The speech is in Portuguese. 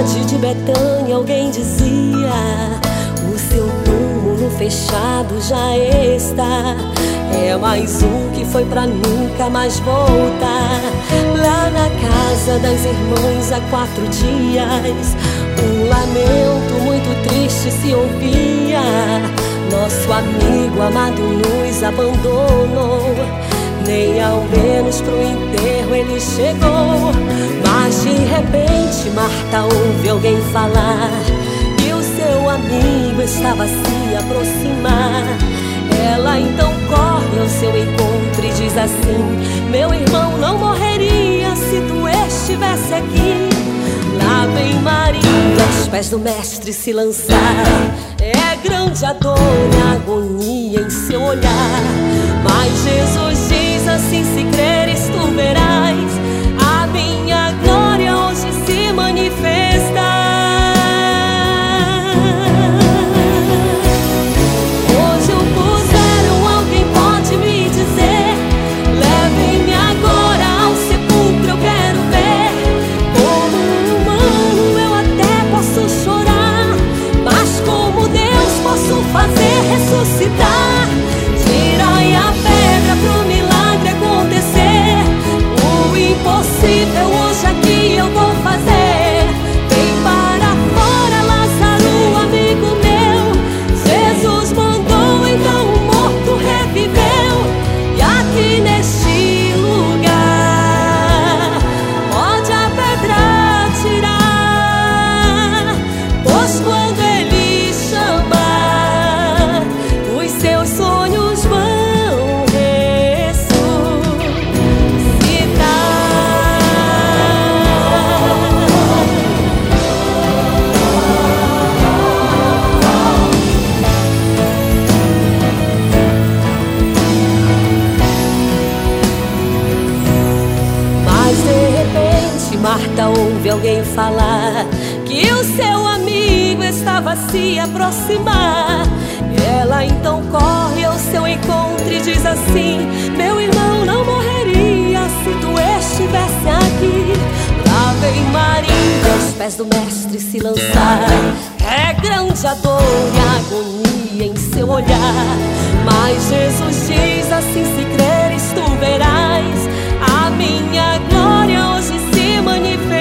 cidade de Betânia alguém dizia: o seu túmulo fechado já está. É mais um que foi pra nunca mais voltar. Lá na casa das irmãs há 4 dias, um lamento muito triste se ouvia. Nosso amigo amado nos abandonou, nem ao menos pro enterro ele chegou. Mas de repente Marta ouve alguém falar que o seu amigo estava a se aproximar. Ela então corre ao seu encontro e diz assim: meu irmão não morreria se tu estivesse aqui. Lá vem Maria aos pés do mestre se lançar. É grande a dor e a agonia em seu olhar, mas Jesus diz assim: se creres tu verás a minha glória hoje se manifesta. Hoje o puseram, alguém pode me dizer? Levem-me agora ao sepulcro, eu quero ver. Como um humano eu até posso chorar, mas como Deus posso fazer ressuscitar. Tirai a pedra pro milagre acontecer. O impossível hoje aqui eu vou fazer. Vem para fora, Lázaro, amigo meu. Jesus mandou, então o morto reviveu. E aqui neste lugar pode a pedra tirar, pois quando ele chamar, os seus sonhos vão ressuscitar. Mas de repente Marta ouve alguém falar que o seu amigo estava a se aproximar. Ela então corre ao seu encontro e diz assim: meu irmão não morreria se tu estivesse aqui. Lá vem Maria aos pés do mestre se lançar. É grande a dor e a agonia em seu olhar, mas Jesus diz assim: se creres tu verás a minha glória hoje se manifesta.